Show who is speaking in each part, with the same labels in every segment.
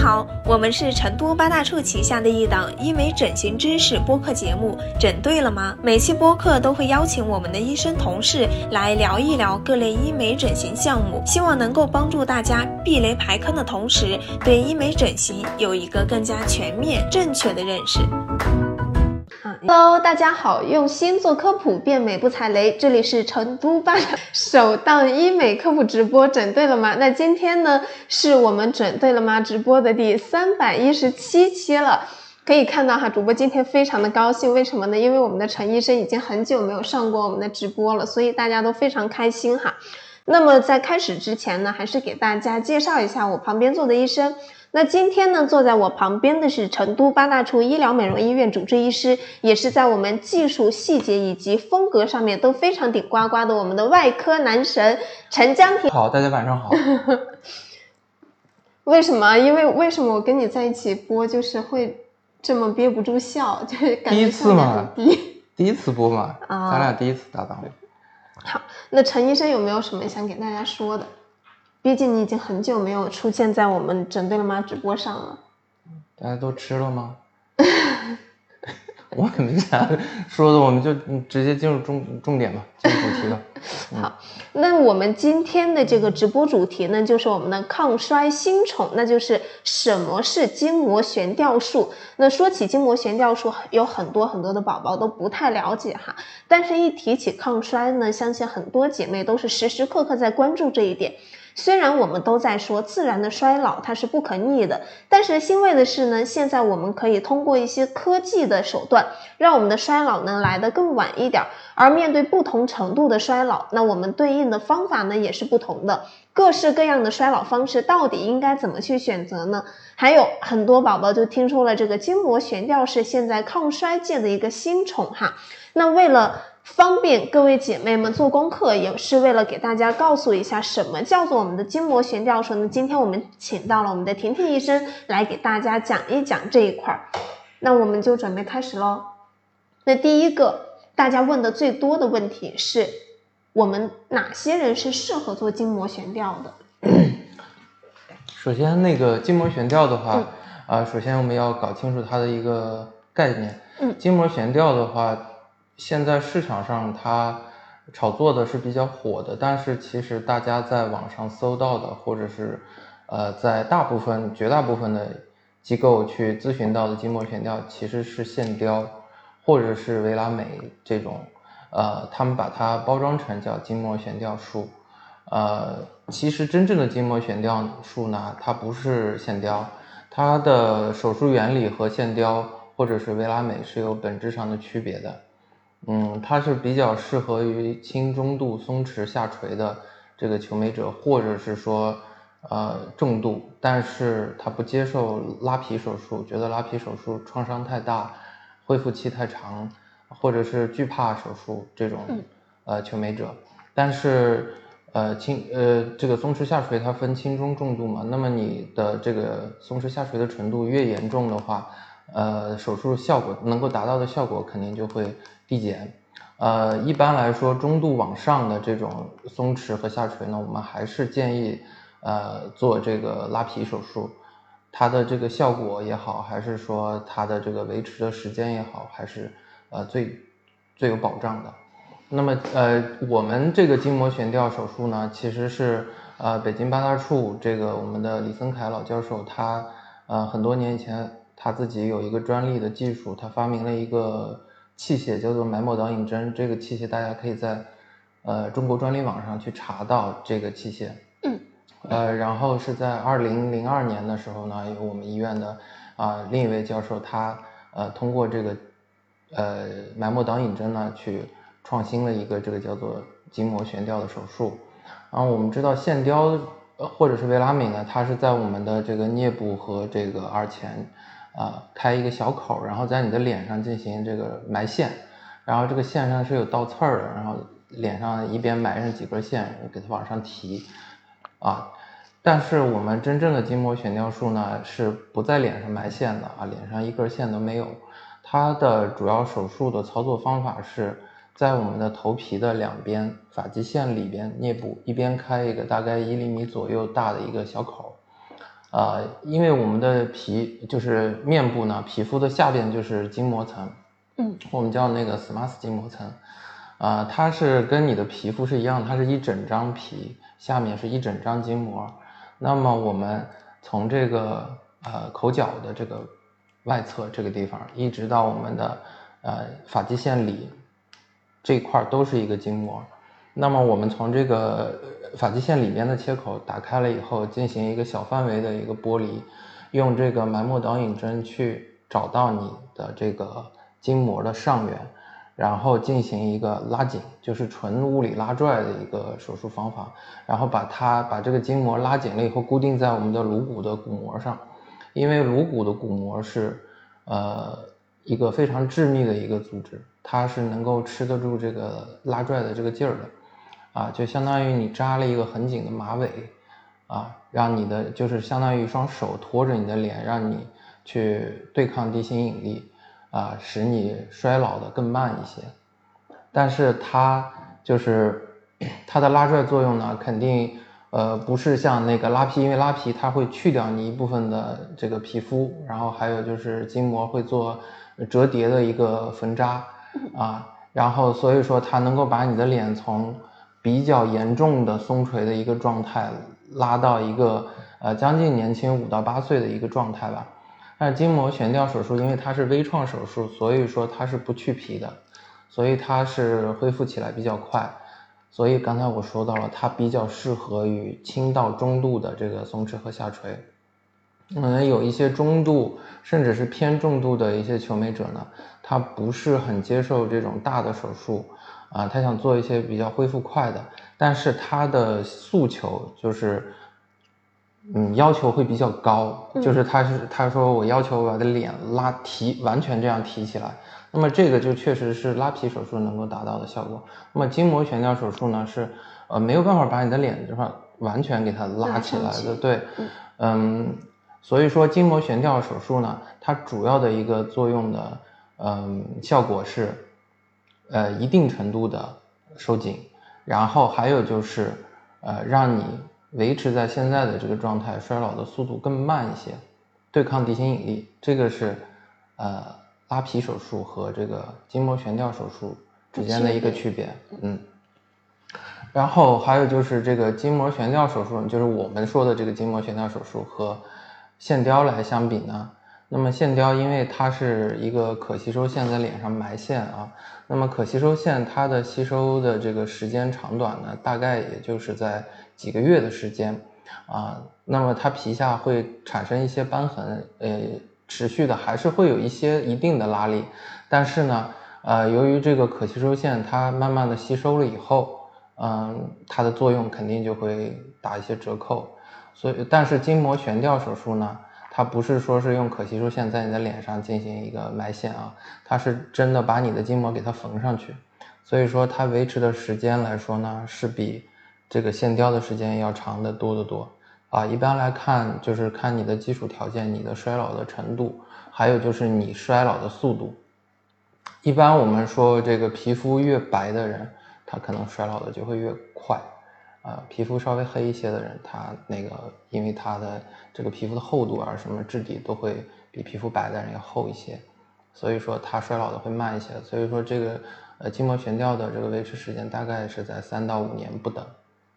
Speaker 1: 好，我们是成都八大处旗下的一档医美整形知识播客节目，整对了吗？每期播客都会邀请我们的医生同事来聊一聊各类医美整形项目，希望能够帮助大家避雷排坑的同时，对医美整形有一个更加全面、正确的认识。
Speaker 2: Hello， 大家好，用心做科普，变美不踩雷。这里是成都八大首档医美科普直播，整对了吗？那今天呢，是我们整对了吗直播的第317期了。可以看到哈，主播今天非常的高兴，为什么呢？因为我们的陈医生已经很久没有上过我们的直播了，所以大家都非常开心哈。那么在开始之前呢，还是给大家介绍一下我旁边坐的医生。那今天呢，坐在我旁边的是成都八大处医疗美容医院主治医师，也是在我们技术细节以及风格上面都非常顶呱呱的我们的外科男神陈江婷。
Speaker 3: 好，大家晚上好。
Speaker 2: 为什么？因为为什么我跟你在一起播就是会这么憋不住笑，就是感觉
Speaker 3: 第一次嘛，
Speaker 2: 第
Speaker 3: 一次播嘛，咱俩第一次搭档。
Speaker 2: 好，那陈医生有没有什么想给大家说的？毕竟你已经很久没有出现在我们整对了吗直播上了。
Speaker 3: 大家都吃了吗？我也没啥说的，我们就直接进入重点吧，进入主题了。
Speaker 2: 好，那我们今天的这个直播主题呢，就是我们的抗衰新宠，那就是什么是筋膜悬吊术。那说起筋膜悬吊术，有很多的宝宝都不太了解哈，但是一提起抗衰呢，相信很多姐妹都是时时刻刻在关注这一点。虽然我们都在说自然的衰老它是不可逆的，但是欣慰的是呢，现在我们可以通过一些科技的手段，让我们的衰老呢来得更晚一点。而面对不同程度的衰老，那我们对应的方法呢也是不同的。各式各样的衰老方式到底应该怎么去选择呢？还有很多宝宝就听说了，这个筋膜悬吊是现在抗衰界的一个新宠哈。那为了方便各位姐妹们做功课，也是为了给大家告诉一下什么叫做我们的筋膜悬吊术呢？今天我们请到了我们的婷婷医生来给大家讲一讲这一块。那我们就准备开始咯。那第一个大家问的最多的问题是，我们哪些人是适合做筋膜悬吊的？
Speaker 3: 首先那个筋膜悬吊的话，首先我们要搞清楚它的一个概念。筋膜悬吊的话，现在市场上它炒作的是比较火的，但是其实大家在网上搜到的，或者是在绝大部分的机构去咨询到的筋膜悬吊，其实是线雕或者是维拉美这种，他们把它包装成叫筋膜悬吊术。其实真正的筋膜悬吊术呢，它不是线雕，它的手术原理和线雕或者是维拉美是有本质上的区别的。它是比较适合于轻中度松弛下垂的这个求美者，或者是说重度，但是他不接受拉皮手术，觉得拉皮手术创伤太大，恢复期太长，或者是惧怕手术这种求美者。但是这个松弛下垂它分轻中重度嘛，那么你的这个松弛下垂的程度越严重的话，手术效果能够达到的效果肯定就会递减。一般来说中度往上的这种松弛和下垂呢，我们还是建议做这个拉皮手术，它的这个效果也好，还是说它的这个维持的时间也好，还是最有保障的。那么我们这个筋膜悬吊手术呢，其实是北京八大处这个我们的李森凯老教授，他很多年以前他自己有一个专利的技术，他发明了一个器械叫做埋没导引针。这个器械大家可以在中国专利网上去查到这个器械。然后是在2002年的时候呢，有我们医院的另一位教授，他通过这个埋没导引针呢去创新了一个这个叫做筋膜悬吊的手术。然后我们知道线雕或者是维拉美呢，它是在我们的这个颞部和这个耳前开一个小口，然后在你的脸上进行这个埋线，然后这个线上是有倒刺的，然后脸上一边埋上几根线给它往上提但是我们真正的筋膜悬吊术呢是不在脸上埋线的脸上一根线都没有。它的主要手术的操作方法是在我们的头皮的两边发际线里边颞部一边开一个大概1厘米左右大的一个小口因为我们的就是面部呢，皮肤的下边就是筋膜层，我们叫那个 SMAS 筋膜层，它是跟你的皮肤是一样，它是一整张皮，下面是一整张筋膜。那么我们从这个口角的这个外侧这个地方，一直到我们的发际线里这一块都是一个筋膜。那么我们从这个发际线里面的切口打开了以后，进行一个小范围的一个剥离，用这个埋没导引针去找到你的这个筋膜的上缘，然后进行一个拉紧，就是纯物理拉拽的一个手术方法，然后把这个筋膜拉紧了以后，固定在我们的颅骨的骨膜上，因为颅骨的骨膜是一个非常致密的一个组织，它是能够吃得住这个拉拽的这个劲儿的。就相当于你扎了一个很紧的马尾，让你的就是相当于一双手托着你的脸，让你去对抗地心引力，使你衰老的更慢一些。但是它的拉拽作用呢，肯定不是像那个拉皮，因为拉皮它会去掉你一部分的这个皮肤，然后还有就是筋膜会做折叠的一个缝扎然后所以说它能够把你的脸从比较严重的松垂的一个状态拉到一个将近年轻5到8岁的一个状态吧。但是筋膜悬吊手术因为它是微创手术，所以说它是不去皮的，所以它是恢复起来比较快。所以刚才我说到了，它比较适合于轻到中度的这个松弛和下垂。有一些中度甚至是偏重度的一些求美者呢，他不是很接受这种大的手术他想做一些比较恢复快的，但是他的诉求就是要求会比较高，就是他说我要求把我的脸完全这样提起来，那么这个就确实是拉皮手术能够达到的效果。那么筋膜悬吊手术呢是没有办法把你的脸这块完全给它拉起来的，对，所以说筋膜悬吊手术呢，它主要的一个作用的效果是一定程度的收紧，然后还有就是让你维持在现在的这个状态，衰老的速度更慢一些，对抗地心引力。这个是拉皮手术和这个筋膜悬吊手术之间的一个区别。然后还有就是这个筋膜悬吊手术，就是我们说的这个筋膜悬吊手术和线雕来相比呢，那么线雕因为它是一个可吸收线在脸上埋线那么可吸收线它的吸收的这个时间长短呢，大概也就是在几个月的时间那么它皮下会产生一些斑痕，持续的还是会有一些一定的拉力，但是呢由于这个可吸收线它慢慢的吸收了以后它的作用肯定就会打一些折扣。所以但是筋膜悬吊手术呢，它不是说是用可吸收线在你的脸上进行一个埋线它是真的把你的筋膜给它缝上去，所以说它维持的时间来说呢，是比这个线雕的时间要长得多得多一般来看就是看你的基础条件，你的衰老的程度，还有就是你衰老的速度。一般我们说这个皮肤越白的人，他可能衰老的就会越快皮肤稍微黑一些的人，他那个因为他的这个皮肤的厚度什么质地都会比皮肤白的人要厚一些，所以说他衰老的会慢一些。所以说这个筋膜悬吊的这个维持时间大概是在3到5年不等。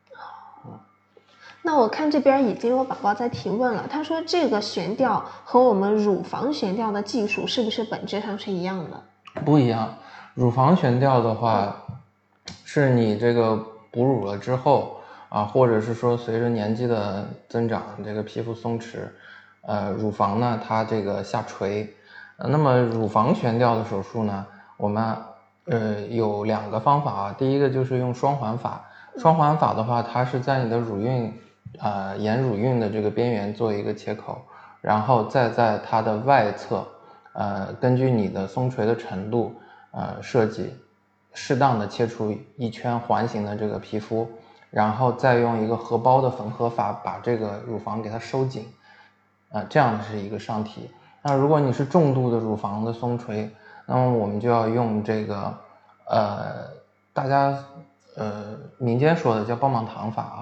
Speaker 2: 那我看这边已经有宝宝在提问了，他说这个悬吊和我们乳房悬吊的技术是不是本质上是一样的？
Speaker 3: 不一样，乳房悬吊的话是你这个哺乳了之后或者是说随着年纪的增长，这个皮肤松弛乳房呢它这个下垂那么乳房悬吊的手术呢，我们有2个方法第一个就是用双环法。双环法的话，它是在你的乳晕沿乳晕的这个边缘做一个切口，然后再在它的外侧根据你的松垂的程度设计适当的切出一圈环形的这个皮肤，然后再用一个合包的缝合法把这个乳房给它收紧这样是一个上提。那如果你是重度的乳房的松垂，那么我们就要用这个大家民间说的叫棒棒糖法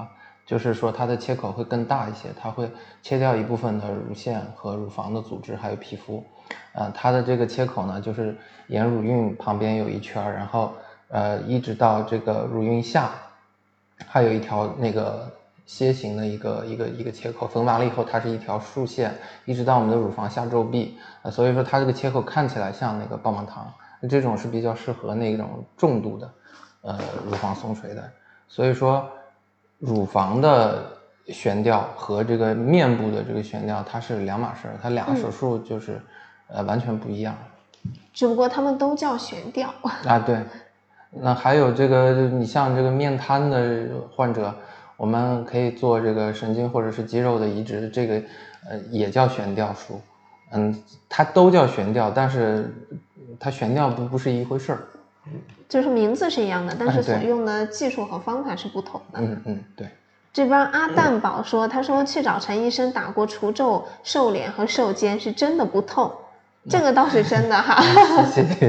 Speaker 3: 就是说它的切口会更大一些，它会切掉一部分的乳腺和乳房的组织还有皮肤。它的这个切口呢，就是沿乳晕旁边有一圈，然后一直到这个乳晕下还有一条那个楔形的一个切口，缝完了以后它是一条竖线一直到我们的乳房下皱壁，所以说它这个切口看起来像那个棒棒糖，这种是比较适合那种重度的乳房松垂的。所以说乳房的悬吊和这个面部的这个悬吊它是两码事，它俩手术就是完全不一样，
Speaker 2: 只不过他们都叫悬吊
Speaker 3: 啊。对，那还有这个你像这个面瘫的患者，我们可以做这个神经或者是肌肉的移植，这个也叫悬吊术。它都叫悬吊，但是它悬吊不是一回事儿，
Speaker 2: 就是名字是一样的，但是所用的技术和方法是不同的。
Speaker 3: 对。
Speaker 2: 这边阿蛋宝说，他说去找陈医生打过除皱、瘦脸和瘦肩，是真的不痛，这个倒是真的哈。
Speaker 3: 谢谢。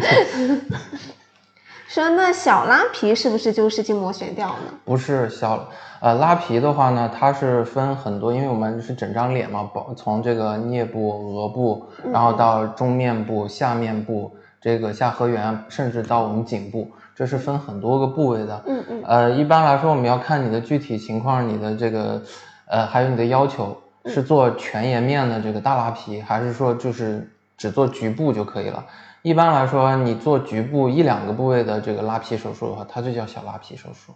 Speaker 2: 说那小拉皮是不是就是筋膜悬吊呢？
Speaker 3: 不是，拉皮的话呢，它是分很多，因为我们是整张脸嘛，从这个颞部、额部，然后到中面部、下面部，这个下颌缘，甚至到我们颈部，这是分很多个部位的。一般来说我们要看你的具体情况，你的这个还有你的要求，是做全颜面的这个大拉皮，还是说就是只做局部就可以了。一般来说你做局部1、2个部位的这个拉皮手术的话，它就叫小拉皮手术。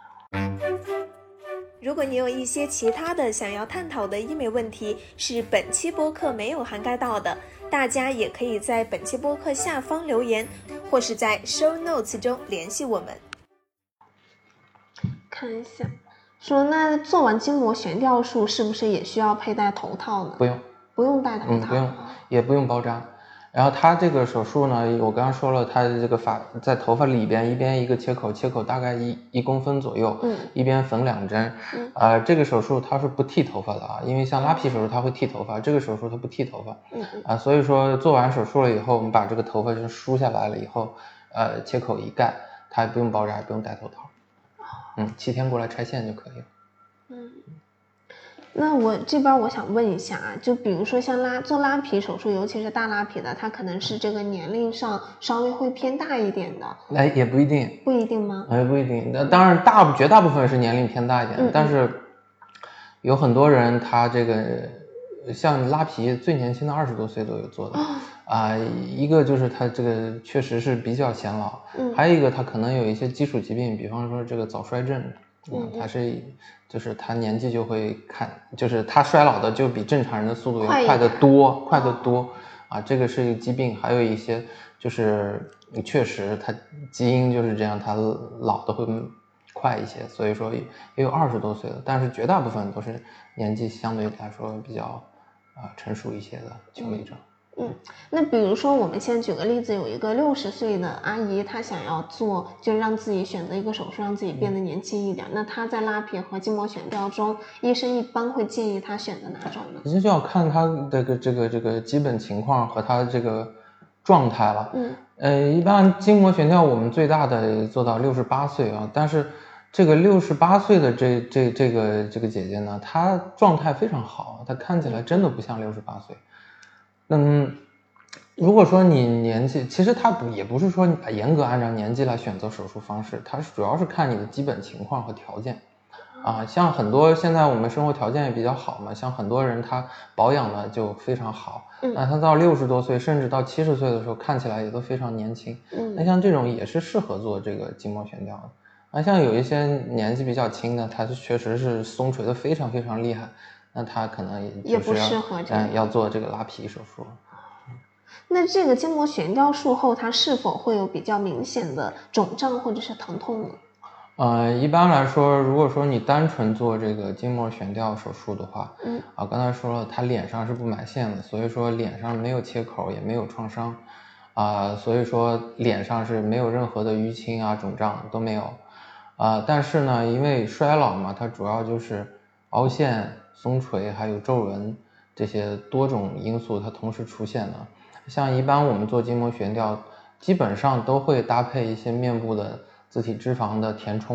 Speaker 1: 如果你有一些其他的想要探讨的医美问题，是本期播客没有涵盖到的，大家也可以在本期播客下方留言，或是在 show notes 中联系我们。
Speaker 2: 看一下，说那做完筋膜悬吊术是不是也需要佩戴头套呢？不用戴头套，
Speaker 3: 不用，也不用包扎。然后它这个手术呢，我刚刚说了，它的这个在头发里边一边一个切口，切口大概1公分左右，一边缝2针。这个手术它是不剃头发的啊，因为像拉皮手术它会剃头发，这个手术它不剃头发。所以说做完手术了以后，我们把这个头发就梳下来了以后，切口一盖，它也不用包扎，也不用戴头套。7天过来拆线就可以了。
Speaker 2: 那我这边我想问一下啊，就比如说像做拉皮手术，尤其是大拉皮的，它可能是这个年龄上稍微会偏大一点的。
Speaker 3: 也不一定。
Speaker 2: 不一定吗？
Speaker 3: 不一定。那当然绝大部分是年龄偏大一点，但是有很多人他这个像拉皮最年轻的20多岁都有做的。一个就是他这个确实是比较显老，还有一个他可能有一些基础疾病，比方说这个早衰症。就是他年纪就会就是他衰老的就比正常人的速度要快得多啊，这个是一个疾病。还有一些就是确实他基因就是这样，他老的会快一些，所以说也有20多岁的，但是绝大部分都是年纪相对来说比较成熟一些的求美者。
Speaker 2: 那比如说我们先举个例子，有一个60岁的阿姨，她想要做，就让自己选择一个手术，让自己变得年轻一点。那她在拉皮和筋膜悬吊中，医生一般会建议她选择哪种呢？
Speaker 3: 这就要看她的这个基本情况和她这个状态了。一般筋膜悬吊我们最大的做到68岁啊，但是这个68岁的这个姐姐呢，她状态非常好，她看起来真的不像68岁。如果说你年纪，其实它也不是说你严格按照年纪来选择手术方式，它主要是看你的基本情况和条件。像很多现在我们生活条件也比较好嘛，像很多人他保养的就非常好，那他到60多岁甚至到70岁的时候看起来也都非常年轻。那像这种也是适合做这个筋膜悬吊的。像有一些年纪比较轻的，他确实是松垂的非常非常厉害，那他可能
Speaker 2: 也不适合
Speaker 3: 要做这个拉皮手术。
Speaker 2: 那这个筋膜悬吊术后，它是否会有比较明显的肿胀或者是疼痛呢？
Speaker 3: 一般来说，如果说你单纯做这个筋膜悬吊手术的话，刚才说了，他脸上是不埋线的，所以说脸上没有切口，也没有创伤，所以说脸上是没有任何的淤青肿胀都没有。但是呢，因为衰老嘛，它主要就是凹陷、松垂还有皱纹这些多种因素它同时出现的。像一般我们做筋膜悬吊基本上都会搭配一些面部的自体脂肪的填充，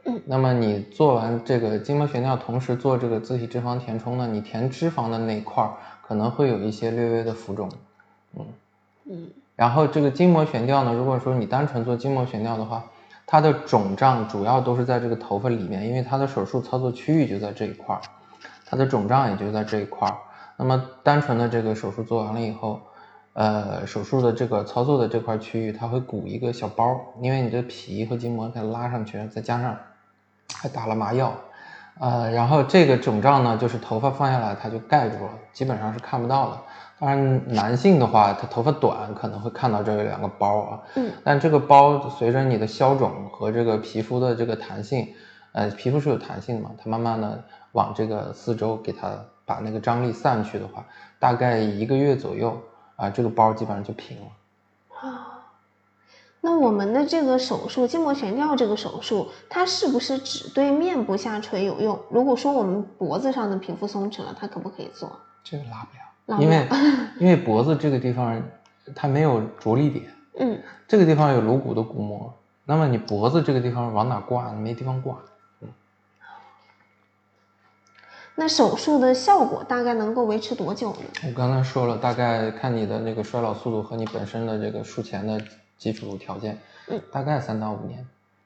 Speaker 3: 那么你做完这个筋膜悬吊，同时做这个自体脂肪填充呢，你填脂肪的那一块可能会有一些略微的浮肿。然后这个筋膜悬吊呢，如果说你单纯做筋膜悬吊的话，它的肿胀主要都是在这个头发里面，因为它的手术操作区域就在这一块，它的肿胀也就在这一块。那么单纯的这个手术做完了以后，手术的这个操作的这块区域，它会鼓一个小包，因为你这皮和筋膜给它拉上去，再加上还打了麻药，然后这个肿胀呢，就是头发放下来它就盖住了，基本上是看不到的。当然男性的话，他头发短可能会看到这有2个包啊，但这个包随着你的消肿和这个皮肤的这个弹性，皮肤是有弹性的嘛，它慢慢的往这个四周给它把那个张力散去的话，大概1个月左右这个包基本上就平了。
Speaker 2: 那我们的这个手术筋膜悬吊这个手术，它是不是只对面部下垂有用？如果说我们脖子上的皮肤松弛了，它可不可以做？
Speaker 3: 这个拉不了，因为脖子这个地方它没有着力点，这个地方有颅骨的骨膜，那么你脖子这个地方往哪挂？没地方挂。
Speaker 2: 那手术的效果大概能够维持多久呢？
Speaker 3: 我刚才说了，大概看你的那个衰老速度和你本身的这个术前的基础条件，大概3到5年。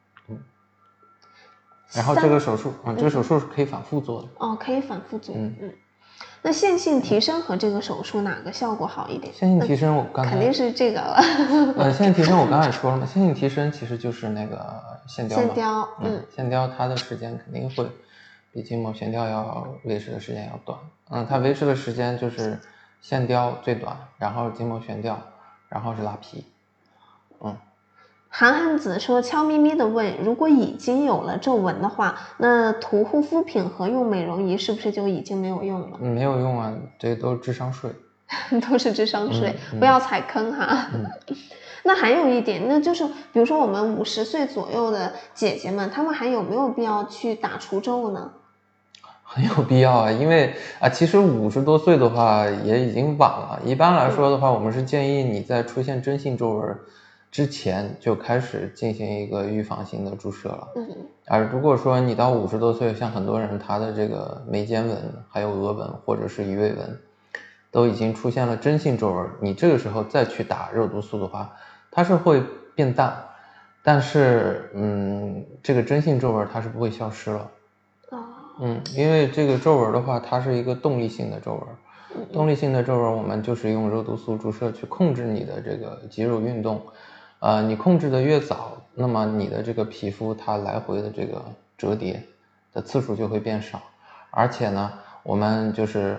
Speaker 3: 然后这个手术这个手术是可以反复做的。
Speaker 2: 可以反复做。那线性提升和这个手术哪个效果好一点？
Speaker 3: 线性提升我刚才
Speaker 2: 肯定是这个了。
Speaker 3: 线性提升我刚才也说了嘛，线性提升其实就是那个线雕嘛。
Speaker 2: 线雕，
Speaker 3: 线雕它的时间肯定会比筋膜悬吊要维持的时间要短。它维持的时间就是线雕最短，然后筋膜悬吊，然后是拉皮。
Speaker 2: 韩寒子说，悄咪咪的问，如果已经有了皱纹的话，那涂护肤品和用美容仪是不是就已经没有用了？
Speaker 3: 没有用啊，这都是智商税。
Speaker 2: 都是智商税，不要踩坑哈。那还有一点，那就是比如说我们50岁左右的姐姐们，她们还有没有必要去打除皱呢？
Speaker 3: 很有必要啊，因为其实50多岁的话也已经晚了。一般来说的话，我们是建议你在出现真性皱纹之前就开始进行一个预防性的注射了。如果说你到50多岁，像很多人他的这个眉间纹、还有额纹或者是鱼尾纹都已经出现了真性皱纹，你这个时候再去打肉毒素的话，它是会变淡，但是这个真性皱纹它是不会消失了。因为这个皱纹的话，它是一个动力性的皱纹。动力性的皱纹我们就是用肉毒素注射去控制你的这个肌肉运动。你控制的越早，那么你的这个皮肤它来回的这个折叠的次数就会变少，而且呢，我们就是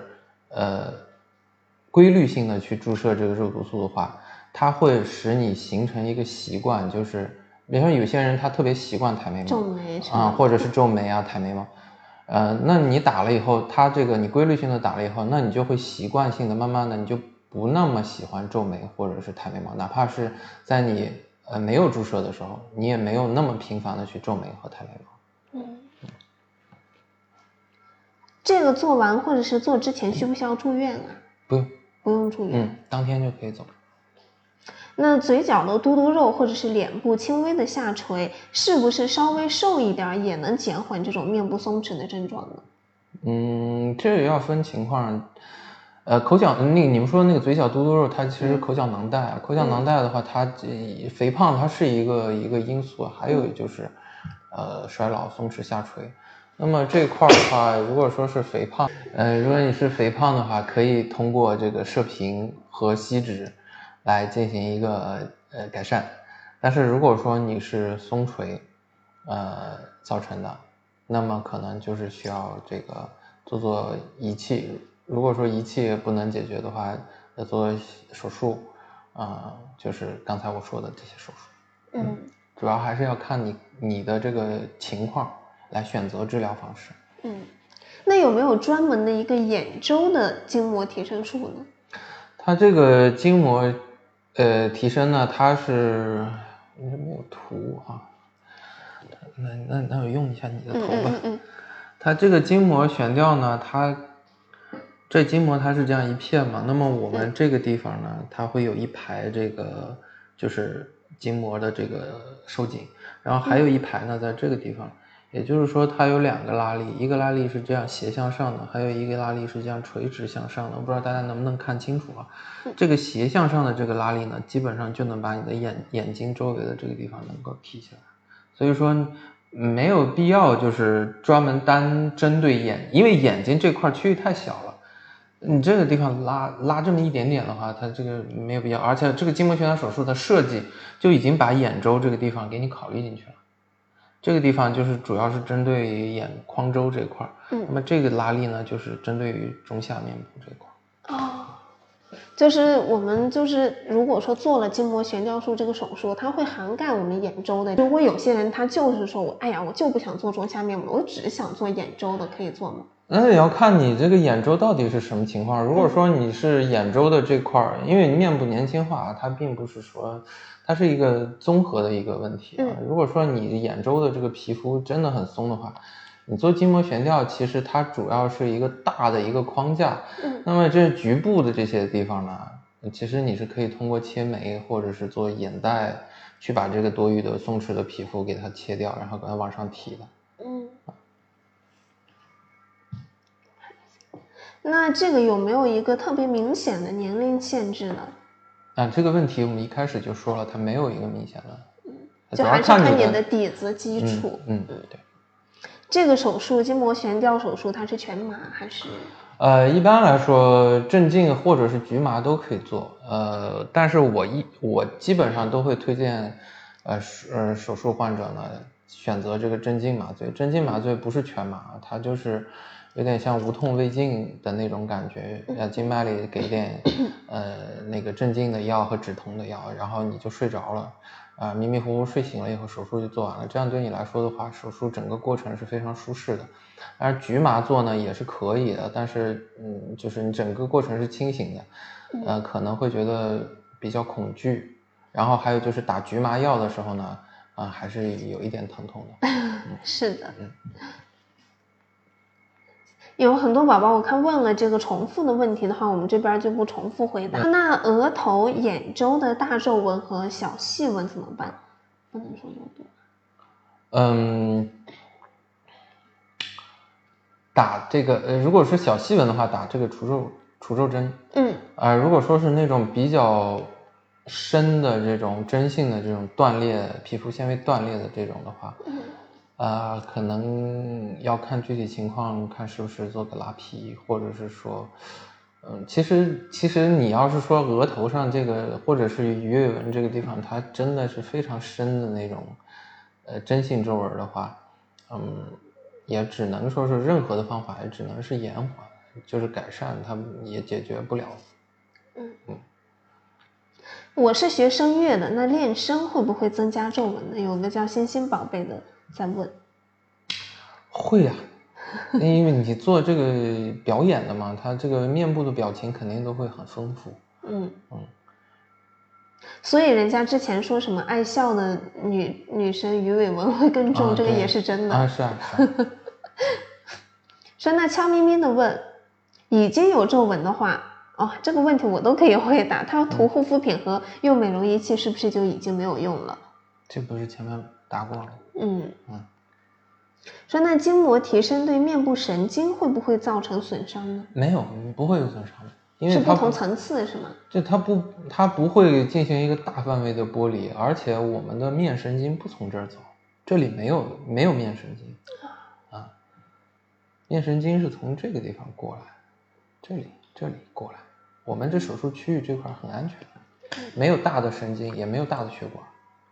Speaker 3: 规律性的去注射这个肉毒素的话，它会使你形成一个习惯，就是比如说有些人他特别习惯抬眉毛，
Speaker 2: 皱眉
Speaker 3: 或者是皱眉抬眉毛，那你打了以后，它这个你规律性的打了以后，那你就会习惯性的慢慢的你就不那么喜欢皱眉或者是抬眉毛，哪怕是在你没有注射的时候，你也没有那么频繁的去皱眉和抬眉毛。
Speaker 2: 这个做完或者是做之前需不需要住院啊？不用住院，
Speaker 3: 当天就可以走。
Speaker 2: 那嘴角的嘟嘟肉或者是脸部轻微的下垂，是不是稍微瘦一点也能减缓这种面部松弛的症状呢？
Speaker 3: 这也要分情况。口角你们说那个嘴角嘟嘟肉，它其实口角囊袋口角囊袋的话，它肥胖它是一个因素，还有就是衰老、松弛、下垂。那么这块的话，如果说是肥胖，如果你是肥胖的话，可以通过这个射频和吸脂来进行一个改善。但是如果说你是松垂造成的，那么可能就是需要这个做仪器。如果说仪器不能解决的话，要做手术，就是刚才我说的这些手术。主要还是要看你的这个情况来选择治疗方式。
Speaker 2: 那有没有专门的一个眼周的筋膜提升术呢？
Speaker 3: 它这个筋膜提升呢，它是没有图啊，那我用一下你的头吧。它这个筋膜悬吊呢，这筋膜它是这样一片嘛，那么我们这个地方呢，它会有一排这个就是筋膜的这个收紧，然后还有一排呢在这个地方， 也就是说它有2个拉力，一个拉力是这样斜向上的，还有一个拉力是这样垂直向上的，我不知道大家能不能看清楚啊。这个斜向上的这个拉力呢，基本上就能把你的眼睛周围的这个地方能够提起来，所以说没有必要就是专门单针对因为眼睛这块区域太小了，你这个地方拉这么一点点的话，它这个没有必要，而且这个筋膜悬吊手术的设计就已经把眼周这个地方给你考虑进去了，这个地方就是主要是针对于眼眶周这块，那么这个拉力呢，就是针对于中下面部这块。
Speaker 2: 就是我们如果说做了筋膜悬吊术这个手术，它会涵盖我们眼周的。如果有些人他就是说我就不想做中下面部，我只想做眼周的，可以做吗？
Speaker 3: 那也要看你这个眼周到底是什么情况。如果说你是眼周的这块，因为面部年轻化，它并不是说它是一个综合的一个问题啊。如果说你眼周的这个皮肤真的很松的话，你做筋膜悬吊其实它主要是一个大的一个框架，那么这局部的这些地方呢，其实你是可以通过切眉或者是做眼袋去把这个多余的松弛的皮肤给它切掉，然后给它往上提的。
Speaker 2: 那这个有没有一个特别明显的年龄限制呢？
Speaker 3: 这个问题我们一开始就说了，它没有一个明显的，
Speaker 2: 就还是看你的底子基础。
Speaker 3: 对。
Speaker 2: 这个手术筋膜悬吊手术它是全麻还是？
Speaker 3: 一般来说镇静或者是局麻都可以做，但是我基本上都会推荐手术患者呢选择这个镇静麻醉。镇静麻醉不是全麻，它就是有点像无痛胃镜的那种感觉，静脉里给点那个镇静的药和止痛的药，然后你就睡着了。迷迷糊糊睡醒了以后，手术就做完了。这样对你来说的话，手术整个过程是非常舒适的。而局麻做呢也是可以的，但是就是你整个过程是清醒的，可能会觉得比较恐惧。然后还有就是打局麻药的时候呢，还是有一点疼痛的。
Speaker 2: 是的。有很多宝宝我看问了这个重复的问题的话，我们这边就不重复回答。那额头眼周的大皱纹和小细纹怎么办？不能说那么多。
Speaker 3: 打这个如果是小细纹的话，打这个除皱针。如果说是那种比较深的这种针性的这种断裂皮肤纤维断裂的这种的话，可能要看具体情况，看是不是做个拉皮，或者是说，其实你要是说额头上这个或者是鱼尾纹这个地方，它真的是非常深的那种，针性皱纹的话，也只能说是任何的方法也只能是延缓，就是改善，它也解决不了。
Speaker 2: 我是学声乐的，那练声会不会增加皱纹呢？有个叫星星宝贝的在问。
Speaker 3: 会呀，因为你做这个表演的嘛，它这个面部的表情肯定都会很丰富。
Speaker 2: 所以人家之前说什么爱笑的女生鱼尾纹会更重，这个也是真的。
Speaker 3: 是啊。
Speaker 2: 说那悄咪咪的问，已经有皱纹的话，这个问题我都可以回答。他要涂护肤品和用美容仪器，是不是就已经没有用了？
Speaker 3: 这不是前面答过了？
Speaker 2: 说那筋膜提升对面部神经会不会造成损伤呢？
Speaker 3: 没有，不会有损伤的，因为
Speaker 2: 是不同层次是吗？
Speaker 3: 就它不会进行一个大范围的剥离，而且我们的面神经不从这儿走，这里没有面神经面神经是从这个地方过来，这里过来，我们这手术区域这块很安全，没有大的神经，也没有大的血管。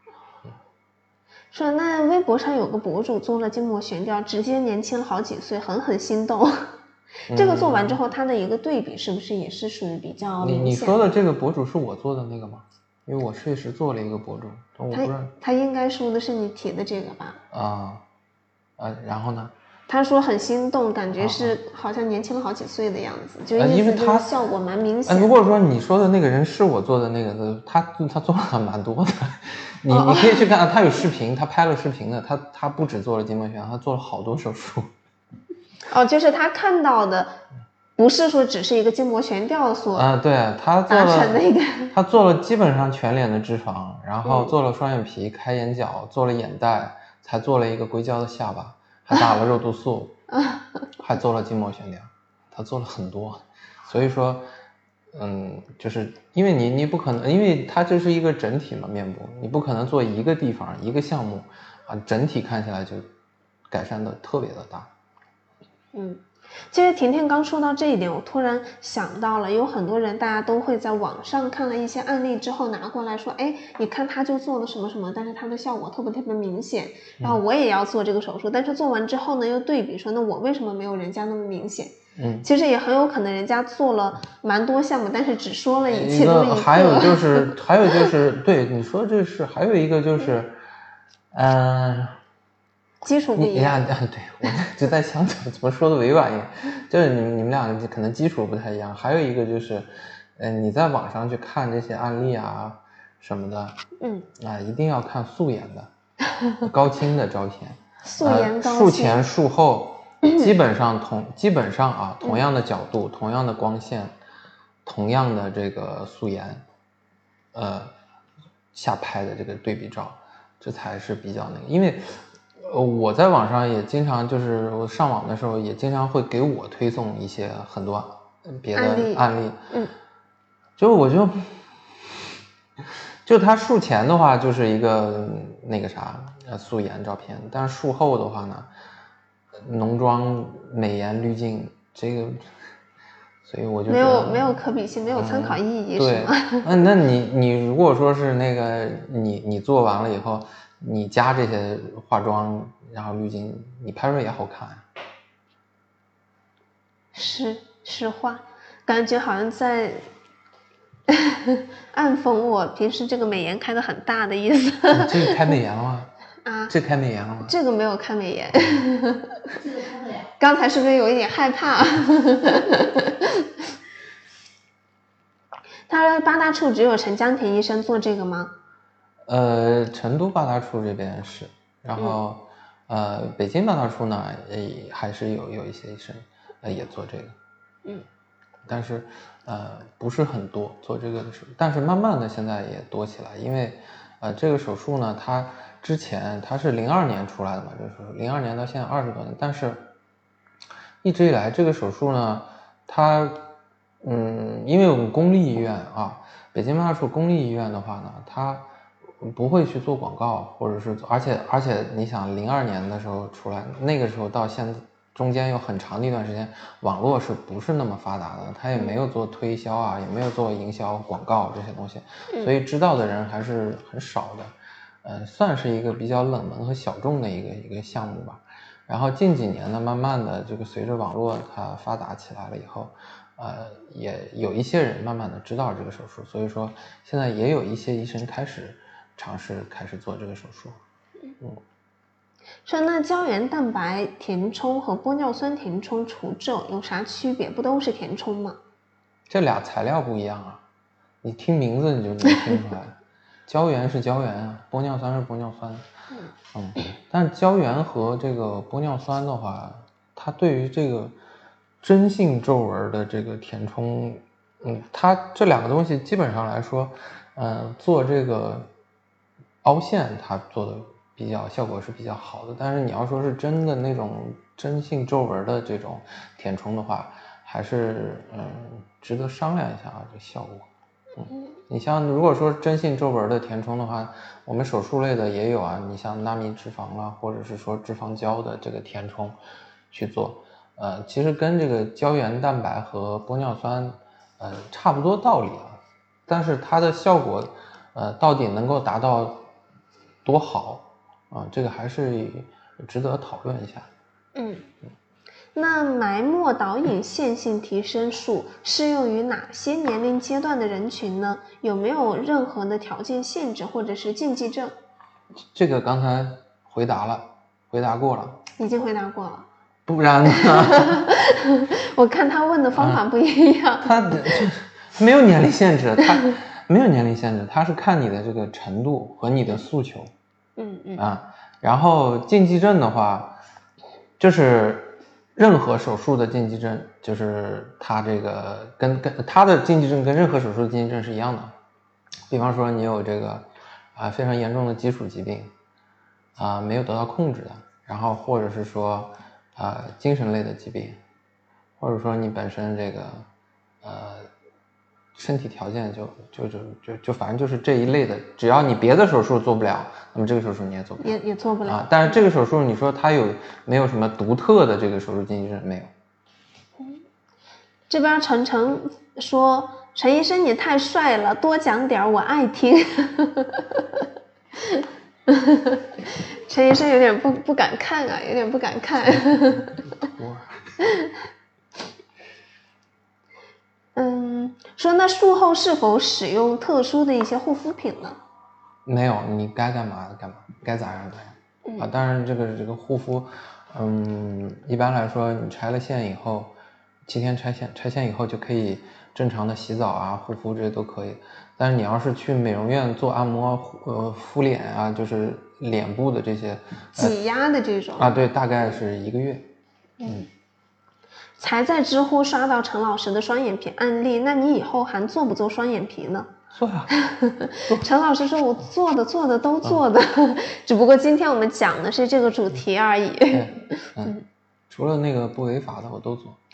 Speaker 2: 说那微博上有个博主做了筋膜悬吊，直接年轻了好几岁，很心动。这个做完之后，它的一个对比是不是也是属于比较明显？
Speaker 3: 你说的这个博主是我做的那个吗？因为我确实做了一个博主，但我不知道
Speaker 2: 他应该说的是你提的这个吧？
Speaker 3: 然后呢？
Speaker 2: 他说很心动，感觉是好像年轻了好几岁的样子，就意思就是效果蛮明显。
Speaker 3: 如果说你说的那个人是我做的那个，他做了蛮多的。你可以去看，他有视频，他拍了视频的，他不止做了筋膜悬吊，他做了好多手术。
Speaker 2: 就是他看到的，不是说只是一个筋膜悬吊所
Speaker 3: 对，他做了基本上全脸的脂肪，然后做了双眼皮、开眼角，做了眼袋，才做了一个硅胶的下巴。 还打了肉毒素，还做了筋膜悬吊，他做了很多。所以说就是因为你不可能，因为它这是一个整体嘛，面部你不可能做一个地方一个项目啊，整体看起来就改善的特别的大。
Speaker 2: 其实婷婷刚说到这一点，我突然想到了，有很多人大家都会在网上看了一些案例之后拿过来说，哎，你看他就做了什么什么，但是他的效果特别明显，然后我也要做这个手术，但是做完之后呢又对比说，那我为什么没有人家那么明显？其实也很有可能人家做了蛮多项目，但是只说了其中一个。
Speaker 3: 还有就是对你说这是，还有一个就是
Speaker 2: 基础不一样。
Speaker 3: 对，我就在想怎么说的委婉一点，就是你们俩可能基础不太一样。还有一个就是，你在网上去看这些案例啊什么的，一定要看素颜的，高清的照片，
Speaker 2: 素颜高清，
Speaker 3: 术前术后基本上同样的角度，同样的光线，同样的这个素颜，下拍的这个对比照，这才是比较那个，因为。我在网上也经常，就是我上网的时候也经常会给我推送一些很多别的案例，就他术前的话就是一个那个啥素颜照片，但是术后的话呢，浓妆美颜滤镜这个，所以我就
Speaker 2: 没有可比性，没有参考意义，
Speaker 3: 是吗？那你如果说是那个你做完了以后。你加这些化妆，然后滤镜，你拍出来也好看。
Speaker 2: 实话，感觉好像在暗讽我平时这个美颜开的很大的意思。
Speaker 3: 这个开美颜了吗？这开美颜了吗？
Speaker 2: 这个没有开美颜。刚才是不是有一点害怕？他八大处只有陈江田医生做这个吗？
Speaker 3: 成都八大处这边是，然后北京八大处呢还是有一些医生也做这个，但是不是很多做这个的时候，但是慢慢的现在也多起来，因为这个手术呢，它之前它是02年出来的嘛，就是02年到现在20多年，但是一直以来这个手术呢，它因为我们公立医院啊，北京八大处公立医院的话呢，它不会去做广告，或者是而且你想02年的时候出来，那个时候到现在中间有很长的一段时间，网络是不是那么发达的？他也没有做推销啊，也没有做营销广告这些东西，所以知道的人还是很少的，算是一个比较冷门和小众的一个项目吧。然后近几年呢，慢慢的这个随着网络它发达起来了以后，也有一些人慢慢的知道这个手术，所以说现在也有一些医生开始做这个手术。
Speaker 2: 说那胶原蛋白填充和玻尿酸填充除皱有啥区别？不都是填充吗？
Speaker 3: 这俩材料不一样啊，你听名字你就能听出来。胶原是胶原啊，玻尿酸是玻尿酸。但胶原和这个玻尿酸的话，它对于这个真性皱纹的这个填充，它这两个东西基本上来说，做这个凹陷它做的效果是比较好的，但是你要说是真的那种真性皱纹的这种填充的话，还是值得商量一下啊，这效果。你像如果说真性皱纹的填充的话，我们手术类的也有啊，你像纳米脂肪啦，或者是说脂肪胶的这个填充去做，其实跟这个胶原蛋白和玻尿酸差不多道理啊，但是它的效果到底能够达到多好啊，这个还是值得讨论一下。
Speaker 2: 那埋没导引线性提升术适用于哪些年龄阶段的人群呢？有没有任何的条件限制或者是禁忌症？
Speaker 3: 这个刚才回答过了。
Speaker 2: 已经回答过了。
Speaker 3: 不然呢？
Speaker 2: 我看他问的方法不一样。
Speaker 3: 他没有年龄限制，他没有年龄限制，他是看你的这个程度和你的诉求。然后禁忌症的话，就是任何手术的禁忌症，就是它这个跟它的禁忌症跟任何手术的禁忌症是一样的。比方说你有这个非常严重的基础疾病没有得到控制的然后或者是说精神类的疾病，或者说你本身这个身体条件就反正就是这一类的，只要你别的手术做不了，那么这个手术你也做不了，
Speaker 2: 也做不了
Speaker 3: 但是这个手术你说它没有什么独特的这个手术禁忌症？没有。
Speaker 2: 这边晨晨说，陈医生你太帅了，多讲点我爱听。陈医生有点不敢看啊，有点不敢看。说那术后是否使用特殊的一些护肤品呢？
Speaker 3: 没有，你该干嘛干嘛，该咋样咋样。当然这个护肤，一般来说你拆了线以后，7天拆线以后就可以正常的洗澡啊、护肤这些都可以。但是你要是去美容院做按摩、敷脸啊，就是脸部的这些
Speaker 2: 挤压的这种
Speaker 3: 对，大概是1个月。
Speaker 2: 才在知乎刷到陈老师的双眼皮案例，那你以后还做不做双眼皮呢？
Speaker 3: 做呀。
Speaker 2: 陈老师说我做的都做的，只不过今天我们讲的是这个主题而已。
Speaker 3: 除了那个不违法的我都做。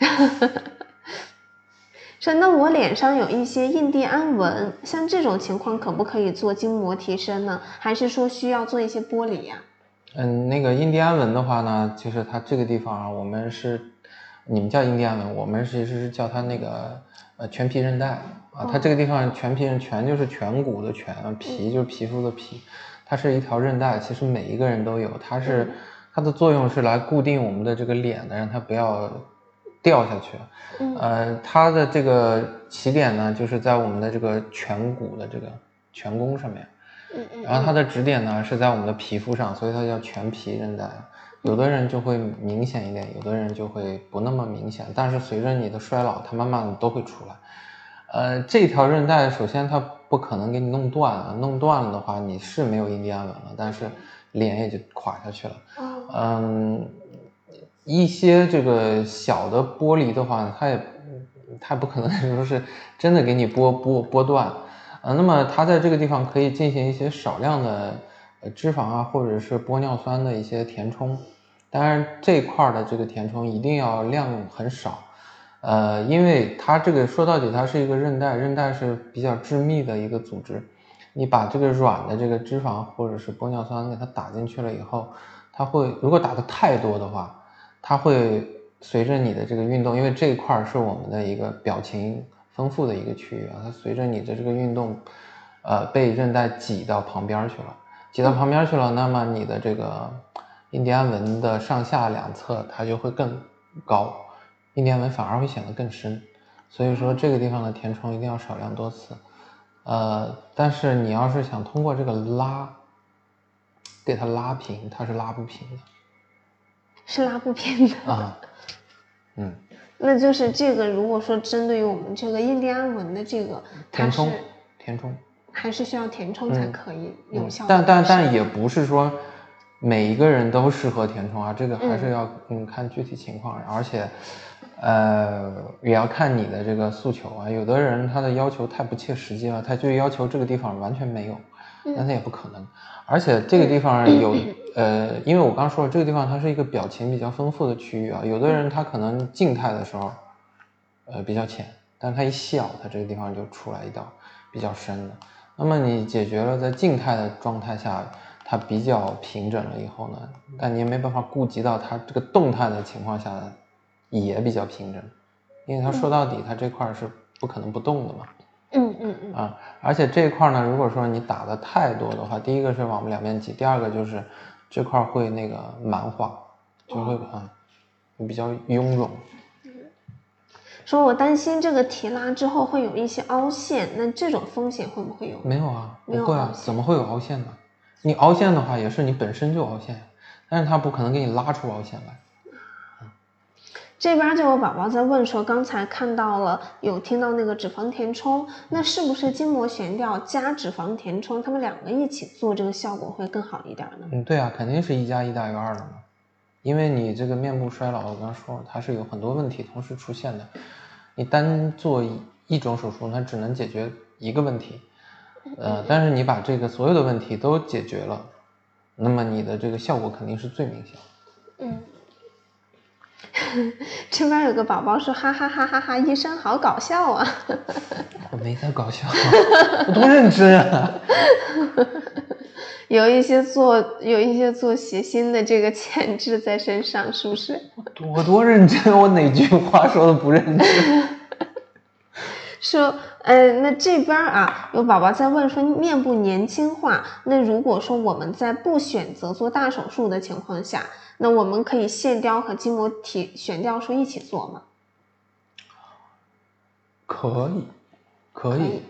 Speaker 2: 说那我脸上有一些印第安纹，像这种情况可不可以做筋膜提升呢？还是说需要做一些剥离呀？
Speaker 3: 那个印第安纹的话呢，其实它这个地方我们是，你们叫印第安纹，我们其实是叫它那个全皮韧带它这个地方全皮全就是颧骨的颧，皮就是皮肤的皮，它是一条韧带，其实每一个人都有，它的作用是来固定我们的这个脸的，让它不要掉下去。它的这个起点呢，就是在我们的这个颧骨的这个颧弓上面。然后它的指点呢是在我们的皮肤上，所以它叫全皮韧带。有的人就会明显一点，有的人就会不那么明显，但是随着你的衰老，它慢慢的都会出来。这条韧带首先它不可能给你弄断了，弄断了的话你是没有印第安纹了，但是脸也就垮下去了。一些这个小的剥离的话，它不可能说是真的给你剥断。那么它在这个地方可以进行一些少量的脂肪啊，或者是玻尿酸的一些填充。当然这块的这个填充一定要量很少，因为它这个说到底它是一个韧带，韧带是比较致密的一个组织。你把这个软的这个脂肪或者是玻尿酸给它打进去了以后，它会如果打的太多的话，它会随着你的这个运动，因为这一块是我们的一个表情丰富的一个区域它随着你的这个运动被韧带挤到旁边去了，那么你的这个印第安纹的上下两侧它就会更高，印第安纹反而会显得更深。所以说这个地方的填充一定要少量多次。但是你要是想通过这个给它拉平，它是拉不平的。
Speaker 2: 是拉不平的那就是这个如果说针对于我们这个印第安纹的这个
Speaker 3: 填充
Speaker 2: 还是需要填充才可以有效
Speaker 3: 但也不是说每一个人都适合填充这个还是要看具体情况，而且也要看你的这个诉求有的人他的要求太不切实际了，他就要求这个地方完全没有，但他也不可能。而且这个地方有因为我刚说了这个地方它是一个表情比较丰富的区域有的人他可能静态的时候比较浅，但他一笑他这个地方就出来一道比较深的。那么你解决了在静态的状态下它比较平整了以后呢，但你也没办法顾及到它这个动态的情况下也比较平整，因为它说到底它这块是不可能不动的嘛。而且这一块呢，如果说你打的太多的话，第一个是往两边挤，第二个就是这块会那个蛮化，就会比较臃肿。
Speaker 2: 说我担心这个提拉之后会有一些凹陷，那这种风险会不会有？
Speaker 3: 没有不会怎么会有凹陷呢？你凹陷的话也是你本身就凹陷，但是它不可能给你拉出凹陷来。
Speaker 2: 这边就有宝宝在问说，刚才看到了有听到那个脂肪填充，那是不是筋膜悬吊加脂肪填充，他们两个一起做这个效果会更好一点呢？
Speaker 3: 对肯定是1+1大于2的嘛。因为你这个面部衰老我刚说了它是有很多问题同时出现的，你单做一种手术它只能解决一个问题，但是你把这个所有的问题都解决了，那么你的这个效果肯定是最明显。
Speaker 2: 这边有个宝宝说哈哈哈哈哈，医生好搞笑啊！
Speaker 3: 我没在搞笑，我多认真啊！
Speaker 2: 有一些做谐星的这个潜质在身上，是不是？
Speaker 3: 我多认真，我哪句话说的不认真？
Speaker 2: 说，那这边啊，有宝宝在问说面部年轻化，那如果说我们在不选择做大手术的情况下，那我们可以线雕和筋膜体悬吊术一起做吗？
Speaker 3: 可以，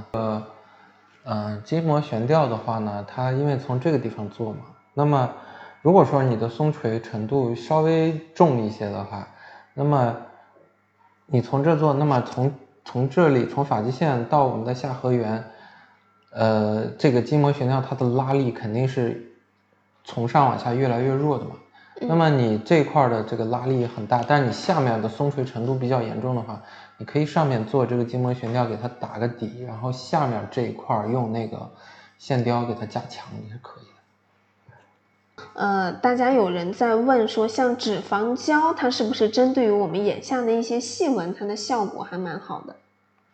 Speaker 3: 筋膜悬吊的话呢，它因为从这个地方做嘛，那么如果说你的松垂程度稍微重一些的话，那么你从这做，那么从这里从发际线到我们的下颌缘，这个筋膜悬吊它的拉力肯定是从上往下越来越弱的嘛。那么你这块的这个拉力很大，但是你下面的松垂程度比较严重的话，你可以上面做这个筋膜悬吊给它打个底，然后下面这一块用那个线雕给它加强也是可以
Speaker 2: 的。大家有人在问说，像脂肪胶，它是不是针对于我们眼下的一些细纹，它的效果还蛮好的？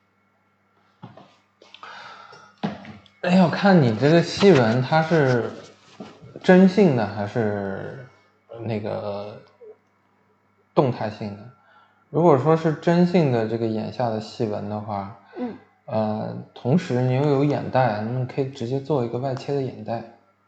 Speaker 3: 哎呀，看你这个细纹它是真性的还是那个动态性的。如果说是真性的这个眼下的细纹的话，同时你又有眼袋，那么可以直接做一个外切的眼袋，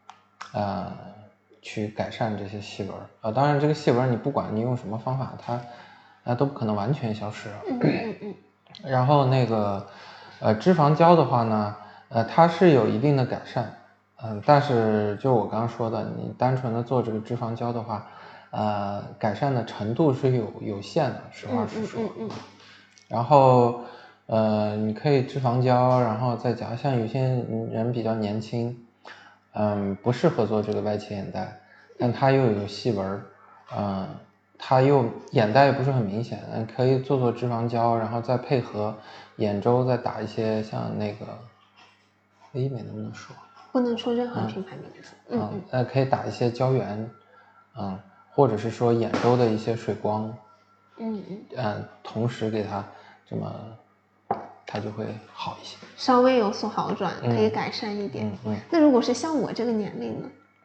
Speaker 3: 去改善这些细纹。当然这个细纹你不管你用什么方法，它都不可能完全消失。然后那个脂肪胶的话呢，它是有一定的改善。但是就我刚刚说的，你单纯的做这个脂肪胶的话，改善的程度是有限的，实话实说。然后你可以脂肪胶，然后再加，像有些人比较年轻，不适合做这个外切眼袋，但他又有细纹，他又眼袋不是很明显，可以做脂肪胶，然后再配合眼周再打一些像那个医美能不能说？
Speaker 2: 不能说任何品牌名字。
Speaker 3: 可以打一些胶原，或者是说眼周的一些水光，同时给它这么，它就会好一些，
Speaker 2: 稍微有所好转，可以改善一点。那如果是像我这个年龄呢？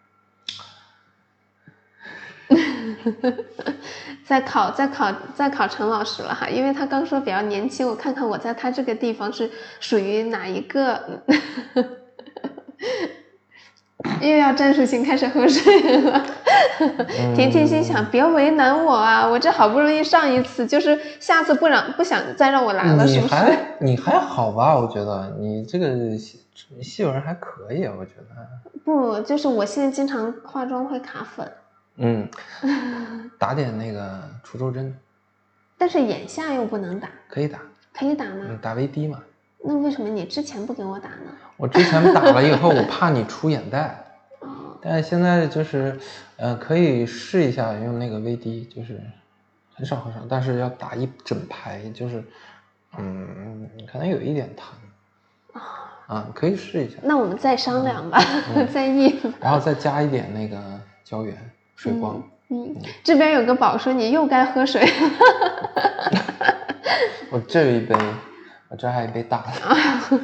Speaker 2: 再考陈老师了哈，因为他刚说比较年轻，我看看我在他这个地方是属于哪一个。又要战术性开始喝水了。婷婷心想，别为难我啊，我这好不容易上一次，就是下次不想再让我来了，是不是？
Speaker 3: 你还好吧？我觉得你这个细纹还可以，我觉得。
Speaker 2: 不，就是我现在经常化妆会卡粉。
Speaker 3: 打点那个除皱针。
Speaker 2: 但是眼下又不能打。
Speaker 3: 可以打。
Speaker 2: 可以打吗？
Speaker 3: 打微滴嘛。
Speaker 2: 那为什么你之前不给我打呢？
Speaker 3: 我之前打了以后，我怕你出眼袋。但是现在就是，可以试一下用那个微滴，就是很少，但是要打一整排，就是，可能有一点疼。可以试一下。那
Speaker 2: 我们再商量吧，再议。
Speaker 3: 然后再加一点那个胶原、水光。
Speaker 2: 这边有个宝说你又该喝水了。
Speaker 3: 我这有一杯。我这还有一杯大的。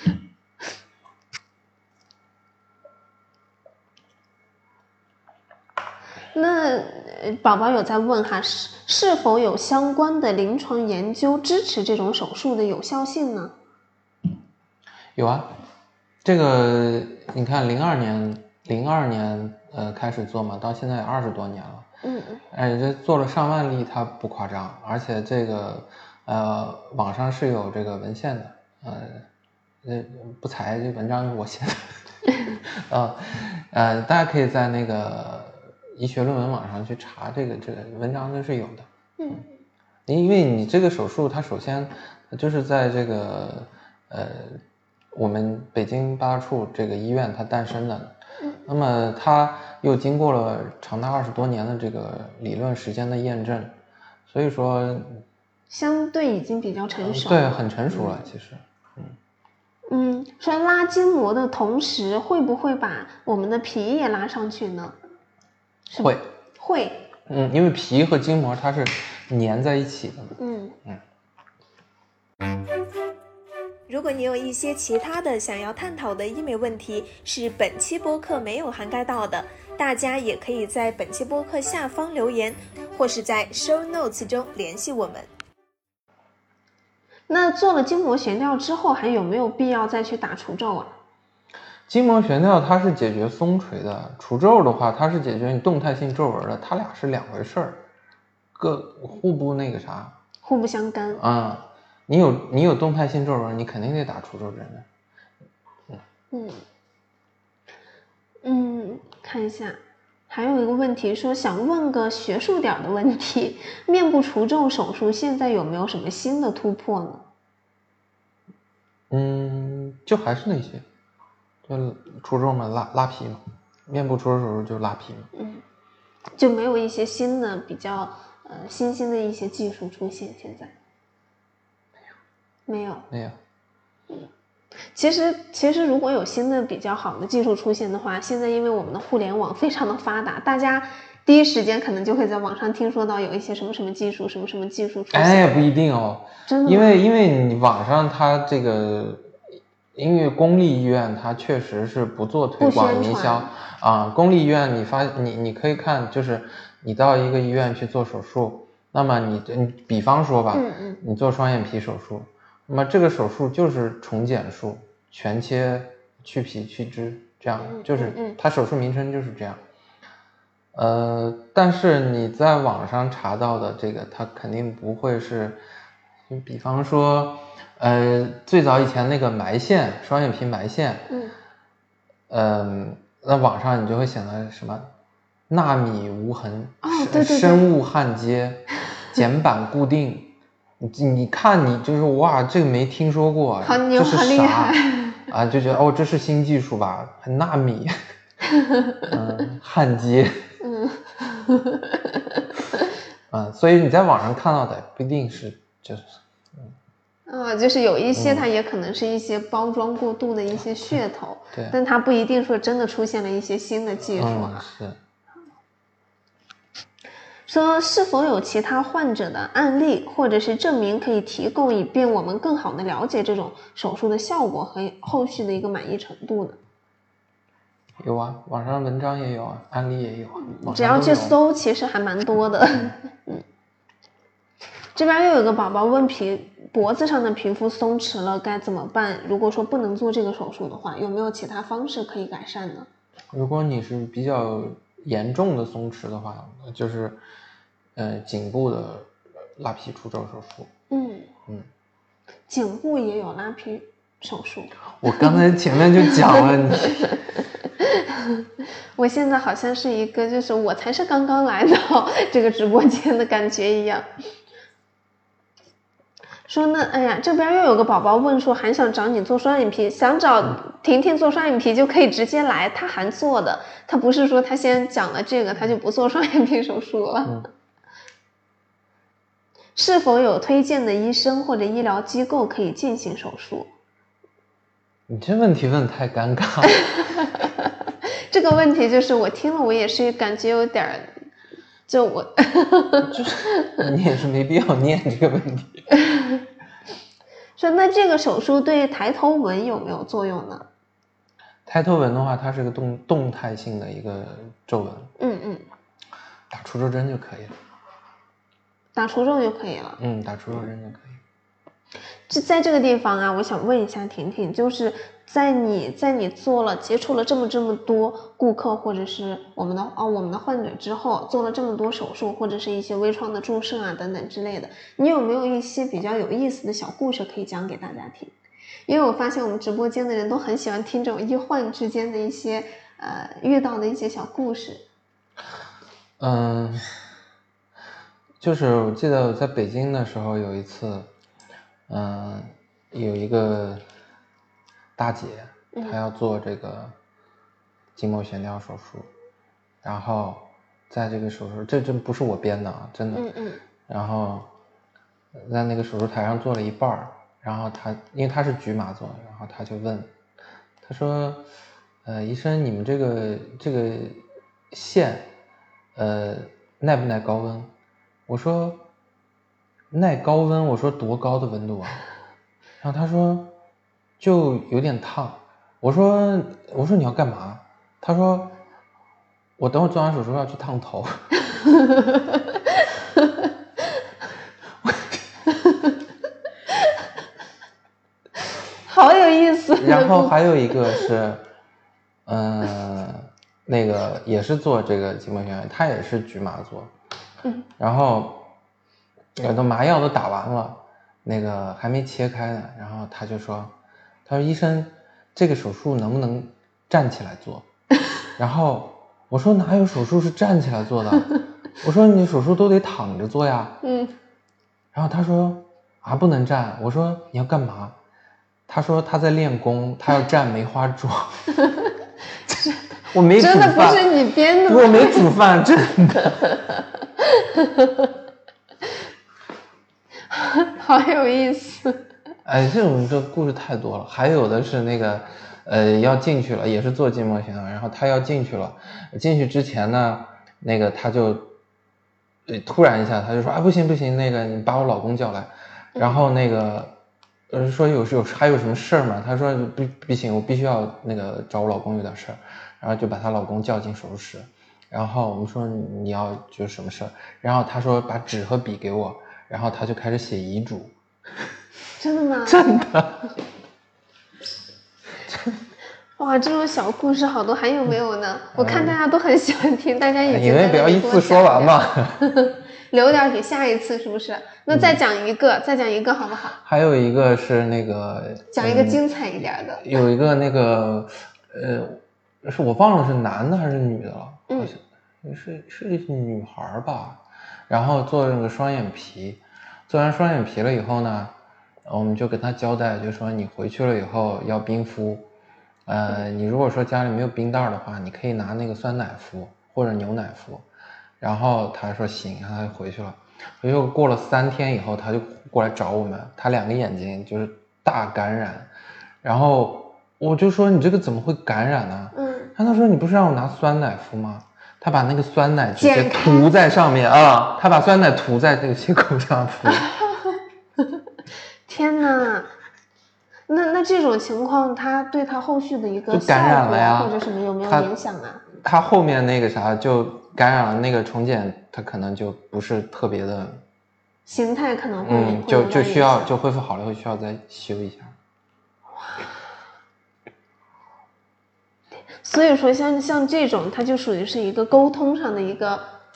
Speaker 2: 那宝宝有在问哈，是否有相关的临床研究支持这种手术的有效性呢？
Speaker 3: 有啊，这个你看02年开始做嘛，到现在20多年了。这做了上万例，它不夸张，而且这个网上是有这个文献的，不才这文章是我写的。大家可以在那个医学论文网上去查这个文章，就是有的。因为你这个手术它首先就是在这个我们北京八大处这个医院它诞生的，那么它又经过了长达20多年的这个理论实践的验证，所以说
Speaker 2: 相对已经比较成熟。
Speaker 3: 对，很成熟了其实。
Speaker 2: 说拉筋膜的同时会不会把我们的皮也拉上去呢？
Speaker 3: 会。 因为皮和筋膜它是粘在一起的。
Speaker 1: 如果你有一些其他的想要探讨的医美问题，是本期播客没有涵盖到的，大家也可以在本期播客下方留言，或是在 show notes 中联系我们。
Speaker 2: 那做了筋膜悬吊之后，还有没有必要再去打除皱啊？
Speaker 3: 筋膜悬吊它是解决松垂的，除皱的话它是解决你动态性皱纹的，它俩是两回事儿，互不那个啥，
Speaker 2: 互不相干
Speaker 3: 啊。你有动态性皱纹，你肯定得打除皱针
Speaker 2: 的。看一下，还有一个问题说想问个学术点的问题，面部除皱手术现在有没有什么新的突破呢？
Speaker 3: 就还是那些，就除皱嘛，拉皮嘛，面部除皱手术就拉皮嘛。
Speaker 2: 就没有一些新的比较新兴的一些技术出现，现在没有。其实如果有新的比较好的技术出现的话，现在因为我们的互联网非常的发达，大家第一时间可能就会在网上听说到有一些什么什么技术，什么什么技术出现。
Speaker 3: 不一定哦，
Speaker 2: 真的吗？
Speaker 3: 因为你网上它这个，因为公立医院它确实是不做推广营销啊。公立医院你可以看，就是你到一个医院去做手术，那么你比方说吧，你做双眼皮手术。那么这个手术就是重减术，全切去皮去脂，这样就是它手术名称就是这样。但是你在网上查到的这个，它肯定不会是，比方说，最早以前那个埋线，双眼皮埋线，那网上你就会显得什么纳米无痕，生物焊接，简板固定。你看你就是哇，这个没听说过，
Speaker 2: 好牛，
Speaker 3: 这是
Speaker 2: 好厉害
Speaker 3: 啊，就觉得这是新技术吧，很纳米，焊接，所以你在网上看到的不一定是
Speaker 2: 就是有一些它也可能是一些包装过度的一些噱头，
Speaker 3: 对，
Speaker 2: 但它不一定说真的出现了一些新的技术
Speaker 3: 是。
Speaker 2: 说是否有其他患者的案例或者是证明可以提供，以便我们更好的了解这种手术的效果和后续的一个满意程度呢？
Speaker 3: 有啊，网上文章也有啊，案例也有啊，
Speaker 2: 只要去搜其实还蛮多的。这边又有个宝宝问脖子上的皮肤松弛了该怎么办？如果说不能做这个手术的话，有没有其他方式可以改善呢？
Speaker 3: 如果你是比较严重的松弛的话，就是颈部的拉皮除皱手术。
Speaker 2: 颈部也有拉皮手术。
Speaker 3: 我刚才前面就讲了你。
Speaker 2: 我现在好像是一个就是我才是刚刚来到这个直播间的感觉一样。说呢，哎呀，这边又有个宝宝问说，还想找你做双眼皮，想找婷婷做双眼皮就可以直接来，他还做的，他不是说他先讲了这个他就不做双眼皮手术了。是否有推荐的医生或者医疗机构可以进行手术？
Speaker 3: 你这问题问得太尴尬了。
Speaker 2: 这个问题就是我听了我也是感觉有点
Speaker 3: 就是你也是没必要念这个问题。
Speaker 2: 说那这个手术对抬头纹有没有作用呢？
Speaker 3: 抬头纹的话，它是个动态性的一个皱纹。打除皱针就可以了。
Speaker 2: 打除皱就可以了。
Speaker 3: 打除皱针就可以。
Speaker 2: 在这个地方啊，我想问一下婷婷，就是在你接触了这么多顾客或者是我们的患者之后，做了这么多手术或者是一些微创的注射啊等等之类的，你有没有一些比较有意思的小故事可以讲给大家听？因为我发现我们直播间的人都很喜欢听这种医患之间的一些遇到的一些小故事。
Speaker 3: 就是我记得我在北京的时候有一次，有一个大姐，她要做这个筋膜悬吊手术，然后在这个手术，这真不是我编的啊，真的。然后在那个手术台上做了一半，然后因为她是局麻做，然后她就问，她说，医生，你们这个线， 耐不耐高温？我说耐高温，我说多高的温度啊？然后他说就有点烫。我说你要干嘛？他说我等会做完手术要去烫头。
Speaker 2: 好有意思。
Speaker 3: 然后还有一个是那个也是做这个筋膜旋转，他也是局麻做，然后都麻药都打完了，那个还没切开呢，然后他说医生，这个手术能不能站起来做？然后我说哪有手术是站起来做的？我说你手术都得躺着做呀。然后他说啊不能站。我说你要干嘛？他说他在练功，他要站梅花桩。我没煮饭，
Speaker 2: 真的不是你编的吗？
Speaker 3: 我没煮饭，真的。
Speaker 2: 好有意思。
Speaker 3: 哎，这故事太多了。还有的是那个要进去了，也是做筋膜旋转，然后他要进去了，进去之前呢，那个他就突然一下他就说啊不行，那个你把我老公叫来。然后那个说还有什么事儿吗？他说不行，我必须要那个找我老公有点事儿。然后就把她老公叫进手术室，然后我们说你要就是什么事儿，然后他说把纸和笔给我，然后他就开始写遗嘱。
Speaker 2: 真的吗？
Speaker 3: 真的。
Speaker 2: 哇，这种小故事好多，还有没有呢？我看大家都很喜欢听，大家已经
Speaker 3: 因为不要一次说完嘛。
Speaker 2: 留点给下一次，是不是？那再讲一个，再讲一个好不好？
Speaker 3: 还有一个是那个
Speaker 2: 讲一个精彩一点的。
Speaker 3: 有一个那个是我忘了是男的还是女的了，好像是女孩吧。然后做那个双眼皮，做完双眼皮了以后呢，我们就跟他交代，就说你回去了以后要冰敷。你如果说家里没有冰袋的话，你可以拿那个酸奶敷或者牛奶敷。然后他说行，然后他就回去了。又过了3天以后，他就过来找我们，他2个眼睛就是大感染。然后我就说你这个怎么会感染呢？他说你不是让我拿酸奶敷吗？他把那个酸奶直接涂在上面啊，他把酸奶涂在这个切口上敷。
Speaker 2: 天哪！那这种情况，他对他后续的一个
Speaker 3: 就感染了呀，
Speaker 2: 或者什么有没有影响啊？
Speaker 3: 他后面那个啥就感染了，那个重睑他可能就不是特别的
Speaker 2: 形态，可能会
Speaker 3: 就需要就恢复好了会需要再修一下。
Speaker 2: 所以说像这种，它就属于是一个沟通上的一个。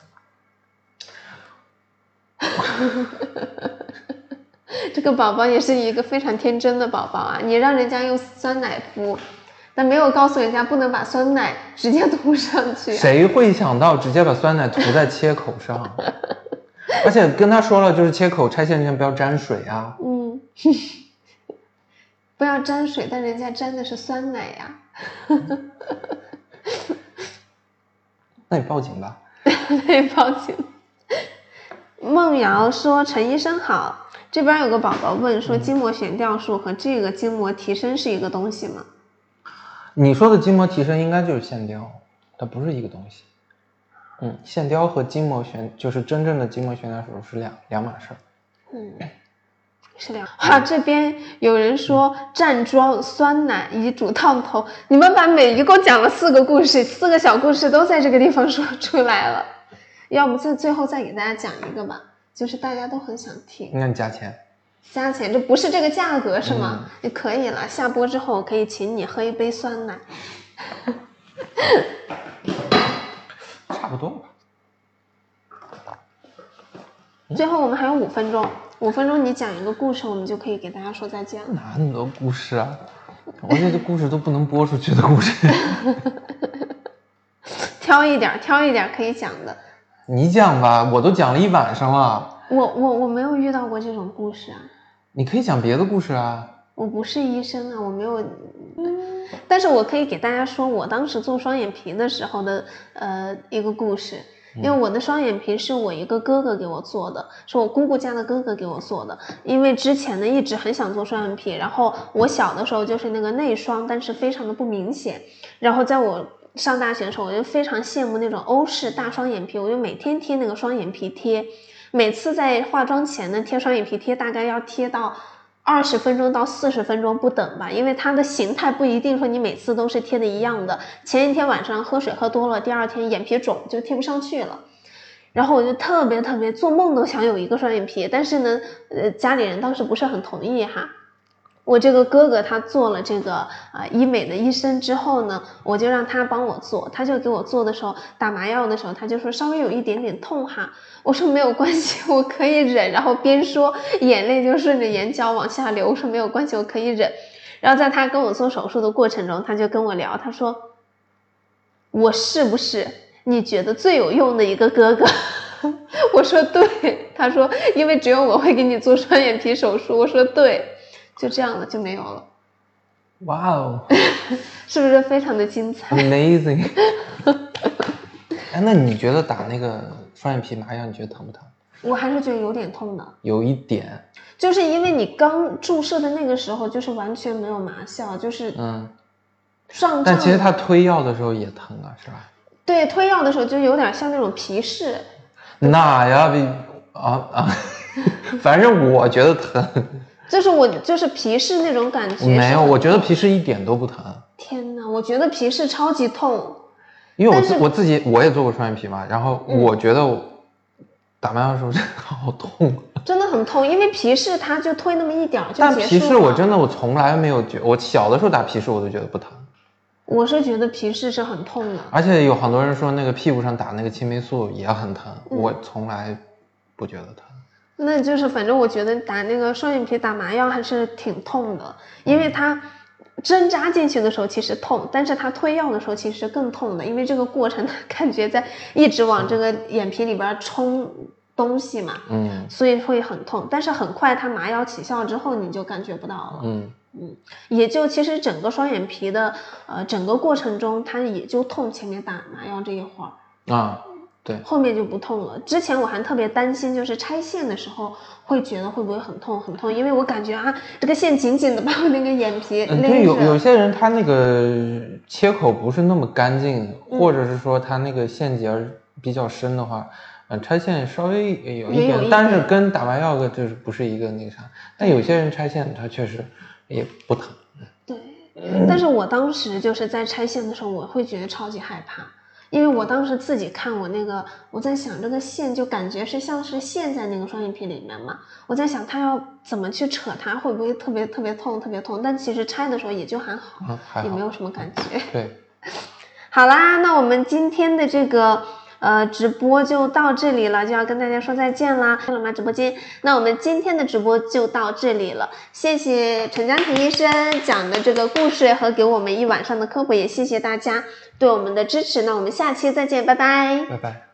Speaker 2: 这个宝宝也是一个非常天真的宝宝啊！你让人家用酸奶敷，但没有告诉人家不能把酸奶直接涂上去。
Speaker 3: 谁会想到直接把酸奶涂在切口上？而且跟他说了，就是切口拆线前不要沾水啊。
Speaker 2: 不要沾水，但人家沾的是酸奶呀。
Speaker 3: 那你报警吧。
Speaker 2: 那你报警。梦瑶说：“陈医生好。”这边有个宝宝问说，筋膜悬吊术和这个筋膜提升是一个东西吗？
Speaker 3: 你说的筋膜提升应该就是线雕，它不是一个东西。线雕和筋膜就是真正的筋膜悬吊手术是两码事儿。
Speaker 2: 是两。这边有人说站桩、酸奶、遗嘱、烫头，你们把一共讲了4个故事，4个小故事都在这个地方说出来了。要不最后再给大家讲一个吧。就是大家都很想听。
Speaker 3: 那你加钱？
Speaker 2: 加钱，这不是这个价格是吗？你可以了，下播之后我可以请你喝一杯酸奶。
Speaker 3: 差不多吧。
Speaker 2: 最后我们还有5分钟，5分钟你讲一个故事，我们就可以给大家说再见了。
Speaker 3: 哪那么多故事啊？我这些故事都不能播出去的故事。挑一点可以讲的。你讲吧，我都讲了1晚上了。
Speaker 2: 我没有遇到过这种故事啊。
Speaker 3: 你可以讲别的故事啊。
Speaker 2: 我不是医生啊，我没有。但是我可以给大家说我当时做双眼皮的时候的一个故事。因为我的双眼皮是我一个哥哥给我做的，是我姑姑家的哥哥给我做的。因为之前呢一直很想做双眼皮，然后我小的时候就是那个内双，但是非常的不明显。然后在我上大学的时候，我就非常羡慕那种欧式大双眼皮，我就每天贴那个双眼皮贴，每次在化妆前呢贴双眼皮贴，大概要贴到20分钟到40分钟不等吧，因为它的形态不一定说你每次都是贴的一样的，前一天晚上喝水喝多了，第二天眼皮肿就贴不上去了。然后我就特别做梦都想有一个双眼皮，但是呢家里人当时不是很同意哈。我这个哥哥他做了这个医美的医生之后呢，我就让他帮我做，他就给我做的时候打麻药的时候，他就说稍微有一点点痛哈，我说没有关系，我可以忍，然后边说眼泪就顺着眼角往下流，我说没有关系，我可以忍。然后在他跟我做手术的过程中，他就跟我聊，他说我是不是你觉得最有用的一个哥哥？我说对，他说因为只有我会给你做双眼皮手术，我说对，就这样了，就没有了。
Speaker 3: 哇哦，
Speaker 2: 是不是非常的精彩
Speaker 3: ？Amazing。哎，那你觉得打那个双眼皮麻药，你觉得疼不疼？
Speaker 2: 我还是觉得有点痛的。有
Speaker 3: 一点。
Speaker 2: 就是因为你刚注射的那个时候，就是完全没有麻效，就是上。
Speaker 3: 但其实他推药的时候也疼啊，是吧？
Speaker 2: 对，推药的时候就有点像那种皮试。
Speaker 3: 哪呀？反正我觉得疼。
Speaker 2: 就是皮试那种感觉。
Speaker 3: 没有，我觉得皮试一点都不疼。
Speaker 2: 天哪，我觉得皮试超级痛。
Speaker 3: 因为我也做过双眼皮嘛，然后我觉得我打麻药的时候真的好痛，
Speaker 2: 真的很痛，因为皮试它就推那么一点就结束了。
Speaker 3: 但皮试我从来没有我小的时候打皮试我都觉得不疼。
Speaker 2: 我是觉得皮试是很痛的，
Speaker 3: 而且有很多人说那个屁股上打那个青霉素也很疼，我从来不觉得疼。
Speaker 2: 那就是反正我觉得打那个双眼皮打麻药还是挺痛的，因为它针扎进去的时候其实痛，但是它推药的时候其实更痛的，因为这个过程感觉在一直往这个眼皮里边冲东西嘛，所以会很痛，但是很快它麻药起效之后你就感觉不到了，也就其实整个双眼皮的整个过程中它也就痛前面打麻药这一会儿
Speaker 3: 啊，对，
Speaker 2: 后面就不痛了。之前我还特别担心，就是拆线的时候会觉得会不会很痛，因为我感觉这个线紧紧的把我那个眼皮勒着。
Speaker 3: 对，有些人他那个切口不是那么干净，或者是说他那个线节比较深的话，拆线稍微有一点，但是跟打麻药就是不是一个那个啥。但有些人拆线他确实也不疼。
Speaker 2: 对，但是我当时就是在拆线的时候，我会觉得超级害怕。因为我当时自己看我在想这个线就感觉是像是陷在那个双眼皮里面嘛，我在想他要怎么去扯它，会不会特别痛，但其实拆的时候也就还好，也没有什么感觉。
Speaker 3: 对，
Speaker 2: 好啦，那我们今天的这个直播就到这里了，就要跟大家说再见啦。看了吗直播间？那我们今天的直播就到这里了，谢谢陈家庭医生讲的这个故事和给我们一晚上的科普，也谢谢大家对我们的支持。那我们下期再见，拜拜。
Speaker 3: 拜拜。